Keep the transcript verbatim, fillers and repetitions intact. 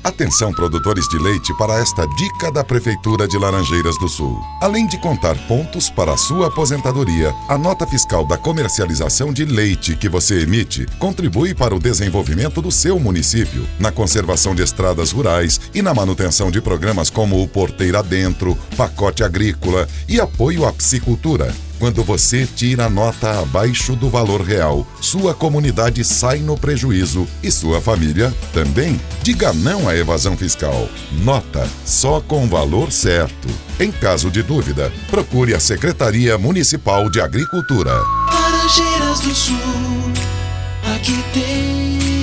Atenção, produtores de leite, para esta dica da Prefeitura de Laranjeiras do Sul. Além de contar pontos para a sua aposentadoria, a nota fiscal da comercialização de leite que você emite contribui para o desenvolvimento do seu município, na conservação de estradas rurais e na manutenção de programas como o Porteira Dentro, Pacote Agrícola e apoio à piscicultura. Quando você tira a nota abaixo do valor real, sua comunidade sai no prejuízo e sua família também. Diga não à evasão fiscal. Nota só com o valor certo. Em caso de dúvida, procure a Secretaria Municipal de Agricultura. Laranjeiras do Sul, aqui tem